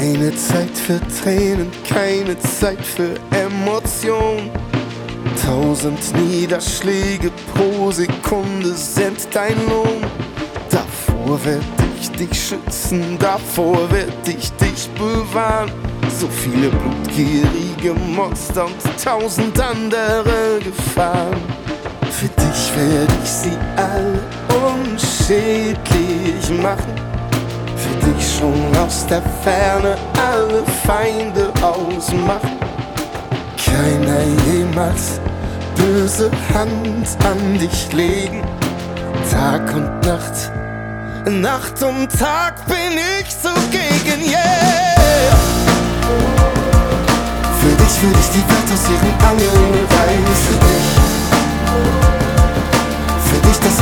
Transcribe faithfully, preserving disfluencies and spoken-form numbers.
Keine Zeit für Tränen, keine Zeit für Emotion. Tausend Niederschläge pro Sekunde sind dein Lohn. Davor werd ich dich schützen, davor werd ich dich bewahren. So viele blutgierige Monster und tausend andere Gefahren. Für dich werd ich sie alle unschädlich machen. Für dich schon aus der Ferne alle Feinde ausmachen. Keiner jemals böse Hand an dich legen. Tag und Nacht, Nacht und Tag bin ich zugegen, yeah. Für dich würde ich die Welt aus ihren Angeln reißen. Für dich das